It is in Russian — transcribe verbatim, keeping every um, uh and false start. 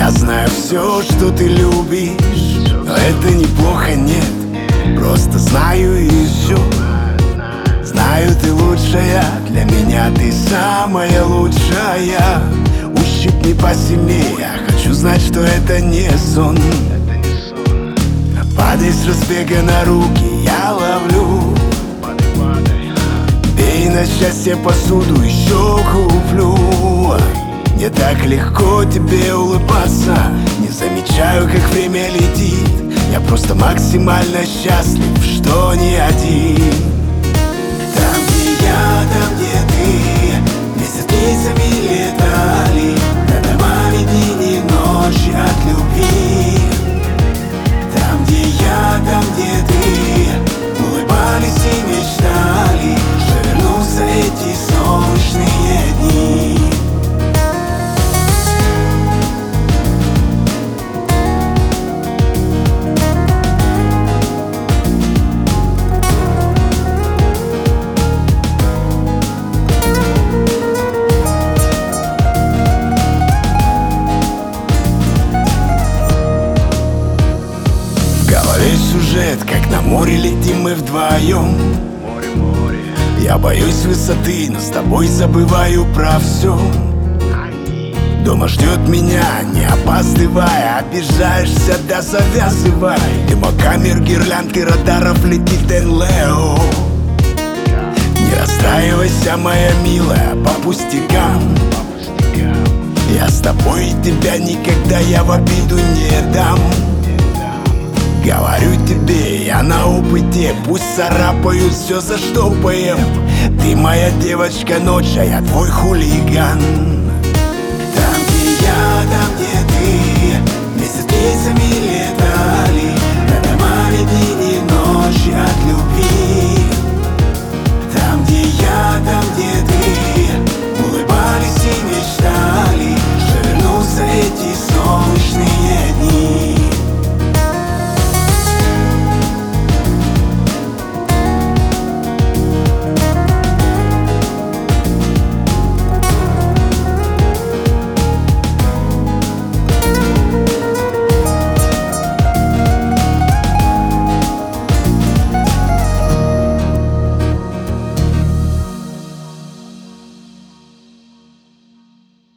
Я знаю все, что ты любишь, но это неплохо, нет. Просто знаю и все. Знаю, ты лучшая, для меня ты самая лучшая. Ущипни посильнее, хочу знать, что это не сон. Падай с разбега на руки, я ловлю. Бей на счастье посуду, еще куплю. Не так легко тебе улыбаться, не замечаю, как время летит. Я просто максимально счастлив, что не один. Там, где я, там, где ты, вместе с птицами летали, над домами дни и ночи от любви. Там, где я, там, где ты, улыбались и мечтали, что вернутся эти солнечные дни. Сюжет, как на море летим мы вдвоем. Море, море. Я боюсь высоты, но с тобой забываю про все. Дома ждет меня, не опаздывая. Обижаешься, да завязывай. Дыма камер, гирлянды, радаров летит эн-лео. Не расстраивайся, моя милая, по пустякам. Я с тобой, тебя никогда я в обиду не дам. Говорю тебе, я на опыте, пусть царапают все, за что поем. Ты моя девочка ночь, а я твой хулиган. Там, где я, там, где ты, вместе с птицами летали, над домами дни и ночи от любви.